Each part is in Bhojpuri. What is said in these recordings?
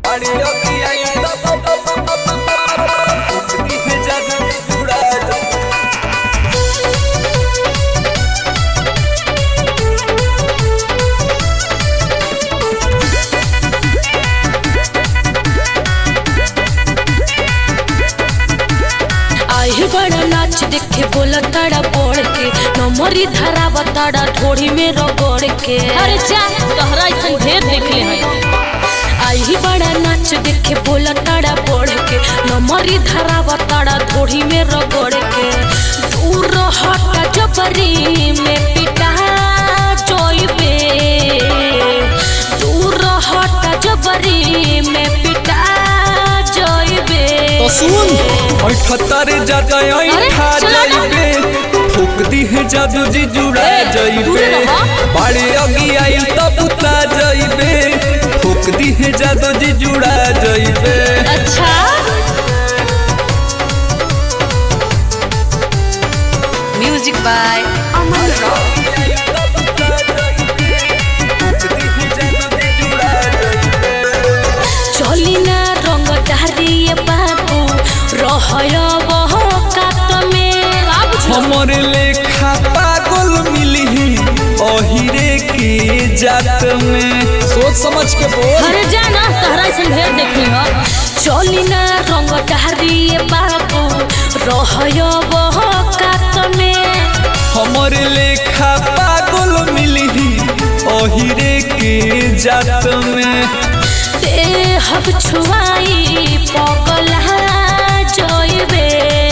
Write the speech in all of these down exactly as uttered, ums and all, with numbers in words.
बड़ा नाच देखे बोला ताड़ा बोड़ के नमरी धरा बताड़ा ढोड़ी में रगड़ के। अरे जा तोहरा ऐसा ढेर देख ले हैं। आई बड़ा नाच देखे बोला ताड़ा बोड़ के नमरी धरा बताड़ा ढोड़ी में रगड़ के। दूर हटा जबरी में पिटा जोइबे, दूर हटा जबरी में पिटा जोइबे। तो सुन अठहत्तर जाता खा जाइबे, ठोक दी है जादू जी जुड़ा जाइबे। बाड़े अगी आइल तब उता जाइबे, ठोक दी है जादू जी जुड़ा जाइबे। अच्छा म्यूजिक बाय अमन रॉक। चली ना रंग डारिए बाबू रहय बहकात में। हमर लेखा पागल मिली ओहिरे के जात में, सोच समझ के बोल। हर जाना तहरा से ढेर देखी हो। चली ना रंग डारिए बाबू रहय बहकात में। हमर लेखा पागल मिली ओहिरे के जात में। देहब छुआई पगला जोइबे,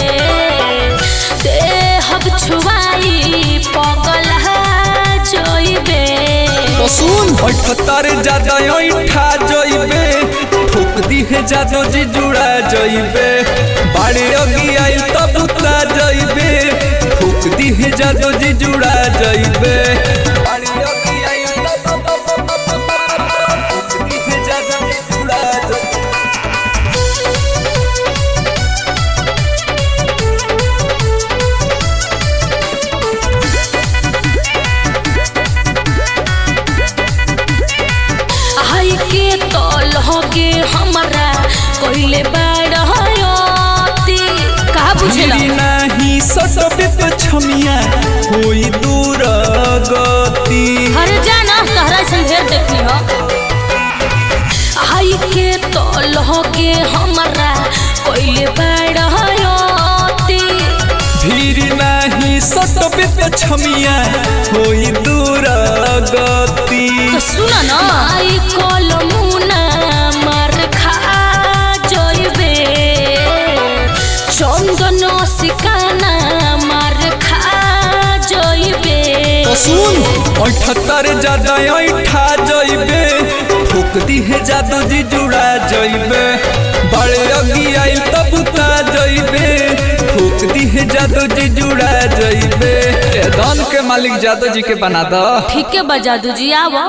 देहब छुआई पगला जोइबे। तो सुन अठहत्तर जादा ठा जोइबे, ठोक दी है जादू जी जुड़ा जोइबे। बाड़े अगी आइल तब उता जोइबे, ठोक दी है जादू जी जुड़ा जोइबे। के हमरा कोइले बाड़ती कहा बुझेला नहीं सटबे पे छमिया होई दूर गति। हर जाना तहरा से ढेर देखनी हो। आई के तो लह के हमरा कोइले बाड़ती। भीड़ नहीं सटबे पे छमिया होई दूर गति। तो सुना ना आई कलमुना मार खा जोइबे, चंदन सिकाना मार खा जोइबे। तो सुन अठहत्तर जादा ठा जोइबे, ठोक दी है जादू जी जुड़ा जोइबे। बड़े अगी आइल तब उता जोइबे, ठोक दी है जादू जी जुड़ा जोइबे। धन के मालिक जादू जी के बना दो। ठीक है बा जादू जी आवा।